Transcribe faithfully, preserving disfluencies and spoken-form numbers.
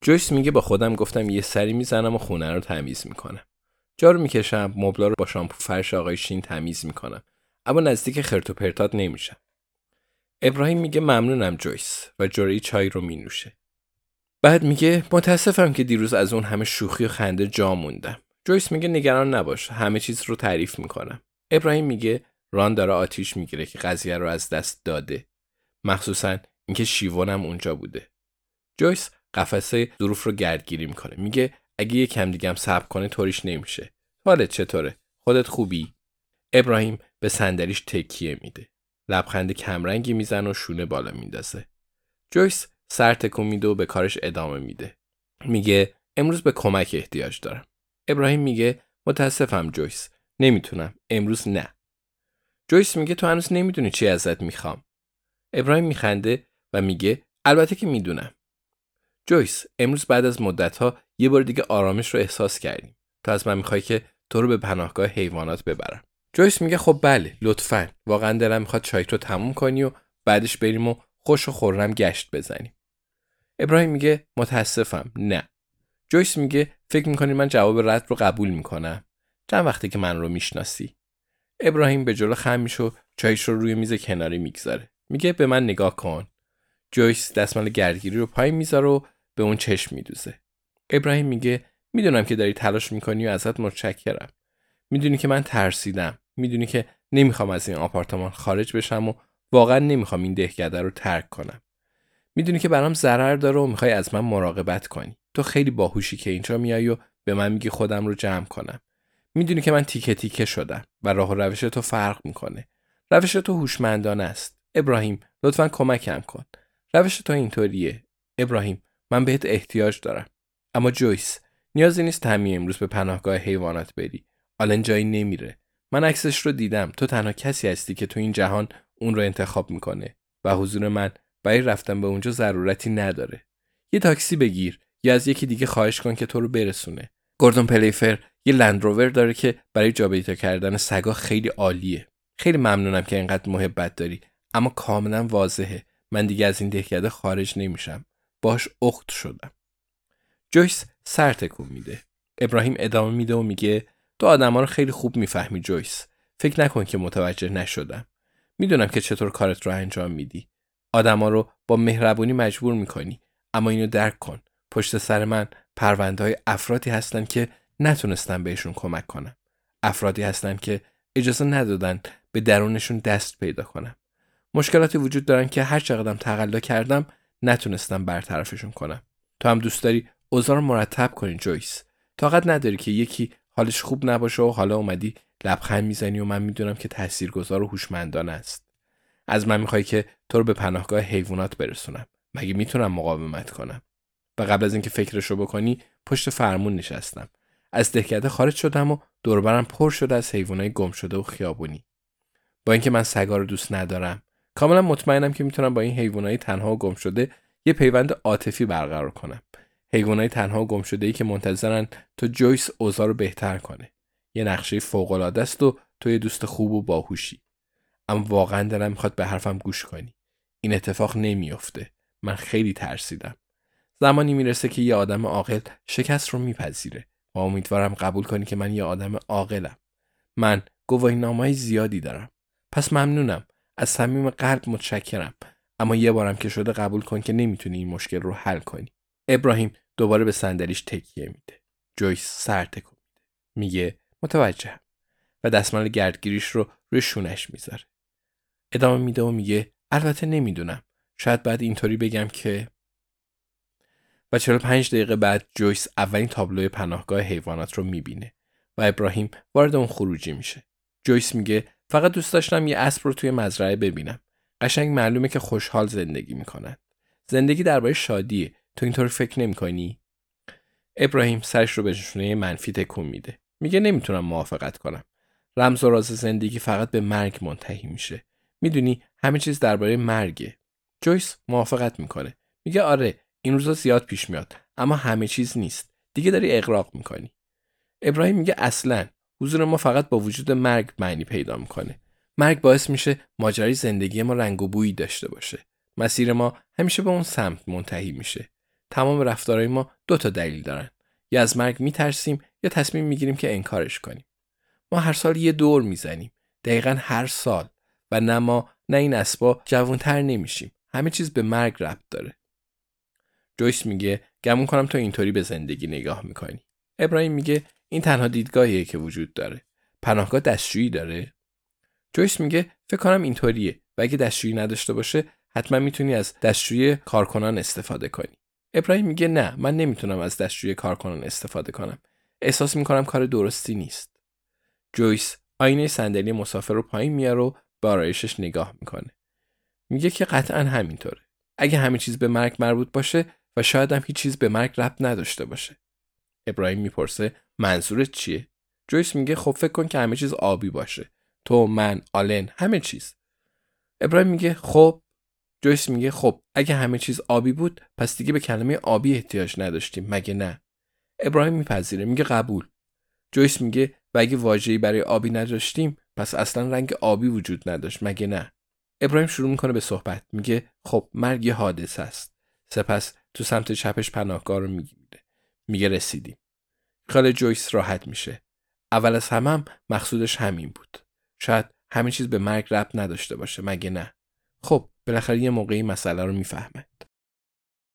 جویس میگه با خودم گفتم یه سری میزنم و خونه رو تمیز میکنم. جارو میکشم، مبلا رو با شامپو فرش آقای شین تمیز میکنم، اما نزدیک خرت و پرتات نمیشم. ابراهیم میگه ممنونم جویس و جرعه چای رو مینوشه. بعد میگه متاسفم که دیروز از اون همه شوخی و خنده جا موندم. جویس میگه نگران نباش، همه چیز رو تعریف میکنم. ابراهیم میگه ران داره آتیش میگیره که قضیه رو از دست داده، مخصوصا اینکه شیوانم اونجا بوده. جویس قفسه ظروف رو گردگیری میکنه. میگه اگه یه کم دیگه هم صبر کنه طوریش نمیشه. حالت چطوره؟ خودت خوبی؟ ابراهیم به صندلیش تکیه میده. لبخند کمرنگی میزنه و شونه بالا میندازه. جویس سر تکون میده و به کارش ادامه میده. میگه امروز به کمک احتیاج دارم. ابراهیم میگه متاسفم جویس، نمیتونم، امروز نه. جویس میگه تو هنوز نمیدونی چی ازت میخوام. ابراهیم میخنده و میگه البته که میدونم. جویس امروز بعد از مدت‌ها یه بار دیگه آرامش رو احساس کردیم. تو از من میخوای که تو رو به پناهگاه حیوانات ببرم. جویس میگه خب بله، لطفاً. واقعا دلم میخواد چایت رو تموم کنی و بعدش بریم و خوش و خرم گشت بزنیم. ابراهیم میگه متاسفم، نه. جویس میگه فکر میکنی من جواب رد رو قبول میکنم؟ چند وقتی که من رو میشناسی؟ ابراهیم به جلو خم میشه و چایش رو روی میز کناری میگذاره. میگه به من نگاه کن. جویس دستمال گردگیری رو پایین میذاره و به اون چشم میدوزه. ابراهیم میگه میدونم که داری تلاش میکنی و ازت متشکرم. میدونی که من ترسیدم. میدونی که نمیخوام از این آپارتمان خارج بشم و واقعا نمیخوام این دهکده رو ترک کنم. میدونی که برام ضرر داره و میخوای از من مراقبت کنی. تو خیلی باهوشی که اینجا میای و به من میگی خودم رو جمع کنم. میدونی که من تیکه تیکه شدم و راه و روش تو فرق میکنه. روش تو هوشمندانه است. ابراهیم لطفاً کمکم کن. روش تو اینطوریه. ابراهیم من بهت احتیاج دارم. اما جویس نیازی نیست همین امروز به پناهگاه حیوانات بری. آلن جایی نمیره. من عکسش رو دیدم. تو تنها کسی هستی که تو این جهان اون رو انتخاب میکنه و حضور من برای رفتن به اونجا ضرورتی نداره. یه تاکسی بگیر یا از یکی دیگه خواهش کن که تو رو برسونه. گوردون پلیفر یه لندروور داره که برای جابجا کردن سگا خیلی عالیه. خیلی ممنونم که اینقدر محبت داری، اما کاملا واضحه من دیگه از این دهکده خارج نمیشم. باش اخت شدم. جویس سر تکون میده. ابراهیم ادامه میده و میگه تو آدما رو خیلی خوب میفهمی جویس. فکر نکن که متوجه نشدم. میدونم که چطور کارت رو انجام میدی. آدما رو با مهربونی مجبور میکنی، اما اینو درک کن. پشت سر من پرونده‌های افرادی هستن که نتونستم بهشون کمک کنم. افرادی هستن که اجازه ندادن به درونشون دست پیدا کنم. مشکلاتی وجود دارن که هر چقدرم تقلا کردم نتونستم برطرفشون کنم. تو هم دوست داری اوضاع رو مرتب کنی جویس. طاقت نداری که یکی حالش خوب نباشه و حالا اومدی لبخند میزنی و من میدونم که تاثیرگذار و هوشمندانه است. از من میخوای که تو رو به پناهگاه حیوانات برسونم. مگه میتونم مقاومت کنم؟ و قبل از اینکه فکرشو بکنی پشت فرمون نشستم. از دهکده خارج شدم و دور و برم پر شده از حیوانای گم شده و خیابونی. با اینکه من سگا رو دوست ندارم، کاملا مطمئنم که میتونم با این حیوانای تنها و گم شده یه پیوند عاطفی برقرار کنم. حیوانای تنها و گم شده‌ای که منتظرن تو جویس اوضاع رو بهتر کنه. یه نقشه فوق‌العاده است و تو یه دوست خوب و باهوشی. اما واقعا دلم میخواد به حرفم گوش کنی. این اتفاق نمیافته. من خیلی ترسیدم. زمانی میرسه که یه آدم عاقل شکست رو میپذیره و امیدوارم قبول کنی که من یه آدم عاقلم. من گواهینامه‌های زیادی دارم. پس ممنونم. از صمیم قلب متشکرم. اما یه بارم که شده قبول کن که نمیتونی این مشکل رو حل کنی. ابراهیم دوباره به صندلیش تکیه میده. جویس سر تکون میده. میگه متوجهم و دستمال گردگیریش رو روی شونش میذاره. ادامه میده و میگه البته نمیدونم. شاید بعد اینطوری بگم که و چهل و پنج دقیقه بعد جویس اولین تابلوی پناهگاه حیوانات رو میبینه و ابراهیم وارد اون خروجی میشه. جویس میگه فقط دوست داشتم یه اسب رو توی مزرعه ببینم. قشنگ معلومه که خوشحال زندگی میکنن. زندگی درباره شادیه. تو اینطور فکر نمیکنی؟ ابراهیم سرش رو به نشونه منفی تکون میده. میگه نمیتونم موافقت کنم. رمز و راز زندگی فقط به مرگ منتهی میشه. میدونی همه چیز درباره مرگه. جویس موافقت میکنه. میگه آره این روزا زیاد پیش میاد، اما همه چیز نیست. دیگه داری اغراق میکنی. ابراهیم میگه اصلاً حضور ما فقط با وجود مرگ معنی پیدا میکنه. مرگ باعث میشه ماجرای زندگی ما رنگ و بویی داشته باشه. مسیر ما همیشه به اون سمت منتهی میشه. تمام رفتارهای ما دو تا دلیل دارن. یا از مرگ میترسیم یا تصمیم میگیریم که انکارش کنیم. ما هر سال یه دور میزنیم. دقیقاً هر سال. و نه ما نه این اسبا جوانتر نمیشیم. همه چیز به مرگ ربط داره. جویس میگه گمون کنم تو اینطوری به زندگی نگاه میکنی. ابراهیم میگه این تنها دیدگاهیه که وجود داره. پناهگاه دستشویی داره؟ جویس میگه فکر کنم اینطوریه و اگه دستشویی نداشته باشه حتما میتونی از دستشویی کارکنان استفاده کنی. ابراهیم میگه نه، من نمیتونم از دستشویی کارکنان استفاده کنم. احساس میکنم کار درستی نیست. جویس آینه صندلی مسافر رو پایین میاره و به آرایشش نگاه میکنه. میگه که قطعا همینطوره. اگه همه چیز به مرگ مربوط باشه و شاید هم هیچ چیز به مرگ ربط نداشته باشه. ابراهیم میپرسه منظورت چیه؟ جویس میگه خب فکر کن که همه چیز آبی باشه. تو، من، آلن، همه چیز. ابراهیم میگه خب. جویس میگه خب اگه همه چیز آبی بود پس دیگه به کلمه آبی احتیاج نداشتیم، مگه نه؟ ابراهیم میپذیره، میگه قبول. جویس میگه و اگه واژه‌ای برای آبی نداشتیم پس اصلا رنگ آبی وجود نداشت، مگه نه؟ ابراهیم شروع میکنه به صحبت. میگه خب مرگ یه حادثه است. سپس تو سمت چپش پناهگاه رو میگیره. میگه رسیدیم. خیال جویس راحت میشه. اول از همه هم مقصودش همین بود. شاید همه چیز به مرگ ربط نداشته باشه، مگه نه؟ خب بالاخره یه موقعی مسئله رو میفهمه.